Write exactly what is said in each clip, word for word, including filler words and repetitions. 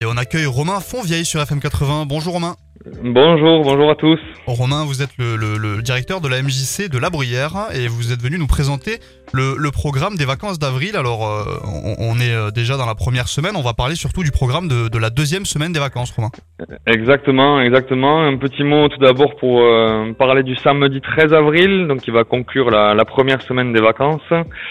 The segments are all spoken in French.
Et on accueille Romain Fonvieille sur F M quatre-vingts. Bonjour Romain. Bonjour, bonjour à tous. Romain, vous êtes le, le, le directeur de la M J C de La Bruyère et vous êtes venu nous présenter le, le programme des vacances d'avril. Alors euh, on, on est déjà dans la première semaine, on va parler surtout du programme de, de la deuxième semaine des vacances, Romain. Exactement, exactement. Un petit mot tout d'abord pour euh, parler du samedi treize avril, donc qui va conclure la, la première semaine des vacances.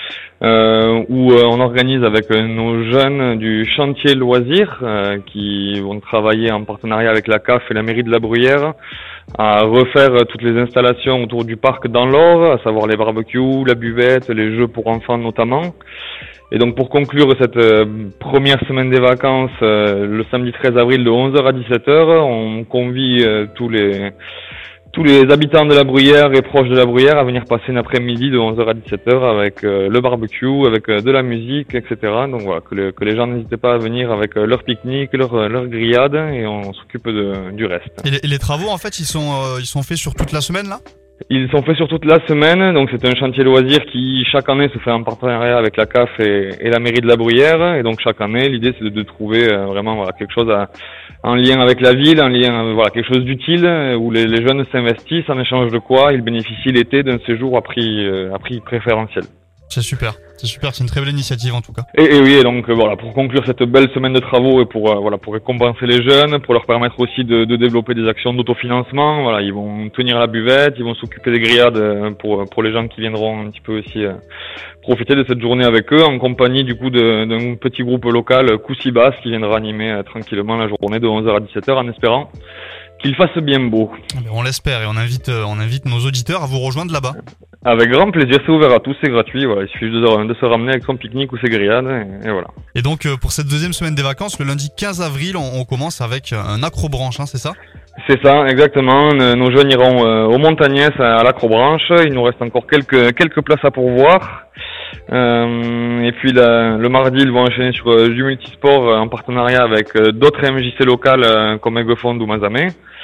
Euh, où euh, on organise avec euh, nos jeunes du chantier loisirs euh, qui vont travailler en partenariat avec la C A F et la mairie de La Bruyère à refaire euh, toutes les installations autour du parc dans l'Or, à savoir les barbecues, la buvette, les jeux pour enfants notamment. Et donc pour conclure cette euh, première semaine des vacances, euh, le samedi treize avril de onze heures à dix-sept heures, on convie euh, tous les tous les habitants de La Bruyère et proches de La Bruyère à venir passer une après-midi de onze heures à dix-sept heures avec euh, le barbecue, avec euh, de la musique, et cetera. Donc voilà, que, le, que les gens n'hésitent pas à venir avec euh, leur pique-nique, leur, leur grillade et on s'occupe de, du reste. Et les, et les travaux en fait ils sont, euh, ils sont faits sur toute la semaine là ? Ils sont faits sur toute la semaine, donc c'est un chantier loisir qui chaque année se fait en partenariat avec la C A F et, et la mairie de La Bruyère. Et donc chaque année, l'idée c'est de, de trouver euh, vraiment voilà, quelque chose à, en lien avec la ville, en lien euh, voilà quelque chose d'utile où les, les jeunes s'investissent en échange de quoi ils bénéficient l'été d'un séjour à prix euh, à prix préférentiel. C'est super, c'est super, c'est une très belle initiative en tout cas. Et, et oui, et donc euh, voilà, pour conclure cette belle semaine de travaux et pour euh, voilà pour récompenser les jeunes, pour leur permettre aussi de, de développer des actions d'autofinancement, voilà, ils vont tenir la buvette, ils vont s'occuper des grillades euh, pour pour les gens qui viendront un petit peu aussi euh, profiter de cette journée avec eux, en compagnie du coup de, d'un petit groupe local Coussibas qui viendra animer euh, tranquillement la journée de onze heures à dix-sept heures en espérant qu'il fasse bien beau. On l'espère et on invite, on invite nos auditeurs à vous rejoindre là-bas. Avec grand plaisir, c'est ouvert à tous, c'est gratuit. Voilà, il suffit de, de se ramener avec son pique-nique ou ses grillades et, et voilà. Et donc pour cette deuxième semaine des vacances, le lundi quinze avril, on, on commence avec un accrobranche, hein, c'est ça ? C'est ça, exactement. Nos jeunes iront euh, au Montagnès à l'Acrobranche. Il nous reste encore quelques quelques places à pourvoir. Euh, et puis la, le mardi, ils vont enchaîner sur euh, du multisport euh, en partenariat avec euh, d'autres M J C locales euh, comme Aiguefond ou Mazamet.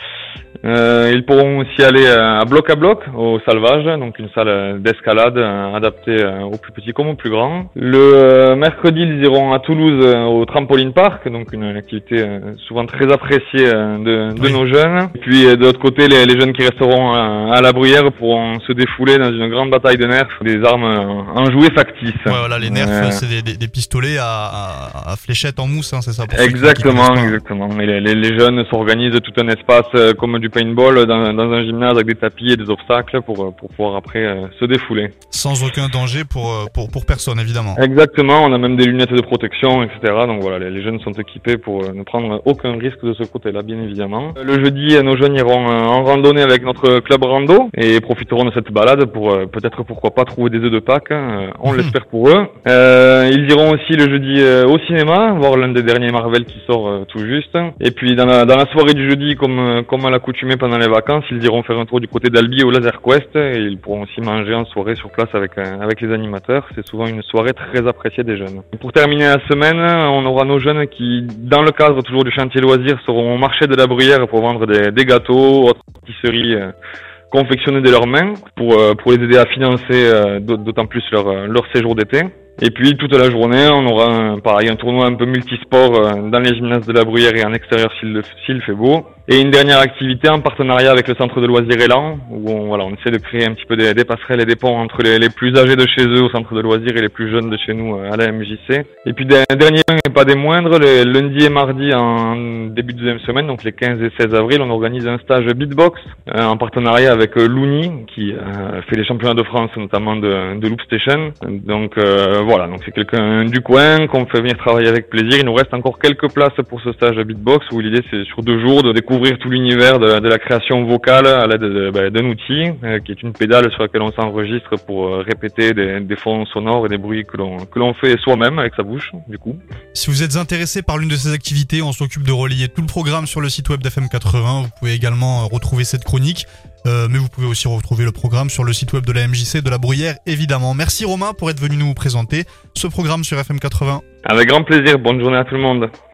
Euh, ils pourront aussi aller à bloc à bloc au Salvage, donc une salle d'escalade adaptée aux plus petits comme aux plus grands. Le euh, mercredi, ils iront à Toulouse au Trampoline Park, donc une activité souvent très appréciée de, de oui. nos jeunes. Et puis de l'autre côté, les, les jeunes qui resteront à, à La Bruyère pourront se défouler dans une grande bataille de nerfs, des armes en jouets factices. Ouais, voilà, les nerfs, euh... c'est des, des, des pistolets à, à, à fléchettes en mousse, hein, c'est ça pour Exactement, exactement. Et les, les, les jeunes s'organisent tout un espace comme du paintball dans, dans un gymnase avec des tapis et des obstacles pour, pour pouvoir après euh, se défouler. Sans aucun danger pour, pour, pour personne, évidemment. Exactement, on a même des lunettes de protection, et cetera. Donc voilà, les, les jeunes sont équipés pour euh, ne prendre aucun risque de ce côté-là, bien évidemment. Le jeudi, nos jeunes iront euh, en randonnée avec notre club rando et profiteront de cette balade pour euh, peut-être, pourquoi pas, trouver des œufs de Pâques. Hein, on mmh. l'espère pour eux. Euh, ils iront aussi le jeudi euh, au cinéma, voir l'un des derniers Marvel qui sort euh, tout juste. Et puis dans la, dans la soirée du jeudi, comme, euh, comme à l'accoutumée pendant les vacances, ils iront faire un tour du côté d'Albi au Laser Quest et ils pourront aussi manger en soirée sur place avec, euh, avec les animateurs. C'est souvent une soirée très appréciée des jeunes. Pour terminer la semaine, on aura nos jeunes qui, dans le cadre toujours du chantier loisirs, seront au marché de La Bruyère pour vendre des, des gâteaux, autres pâtisseries euh, confectionnées de leurs mains pour, euh, pour les aider à financer euh, d'autant plus leur, leur séjour d'été. Et puis toute la journée, on aura un, pareil un tournoi un peu multisport euh, dans les gymnases de La Bruyère et en extérieur s'il, s'il fait beau. Et une dernière activité en partenariat avec le centre de loisirs Élan, où on, voilà, on essaie de créer un petit peu des, des passerelles et des ponts entre les, les plus âgés de chez eux au centre de loisirs et les plus jeunes de chez nous à la M J C. Et puis des derniers et pas des moindres, le lundi et mardi en début de deuxième semaine, donc les quinze et seize avril, on organise un stage beatbox euh, en partenariat avec euh, Louni, qui euh, fait les championnats de France notamment de, de Loop Station. Donc euh, voilà, donc c'est quelqu'un du coin qu'on fait venir travailler avec plaisir. Il nous reste encore quelques places pour ce stage beatbox où l'idée c'est sur deux jours de découvrir tout l'univers de, de la création vocale à l'aide de, de, d'un outil euh, qui est une pédale sur laquelle on s'enregistre pour euh, répéter des, des fonds sonores et des bruits que l'on, que l'on fait soi-même avec sa bouche, du coup. Si vous êtes intéressé par l'une de ces activités, on s'occupe de relayer tout le programme sur le site web d'F M quatre-vingts. Vous pouvez également retrouver cette chronique, euh, mais vous pouvez aussi retrouver le programme sur le site web de la M J C de La Bruyère, évidemment. Merci Romain pour être venu nous présenter ce programme sur F M quatre-vingts. Avec grand plaisir, bonne journée à tout le monde.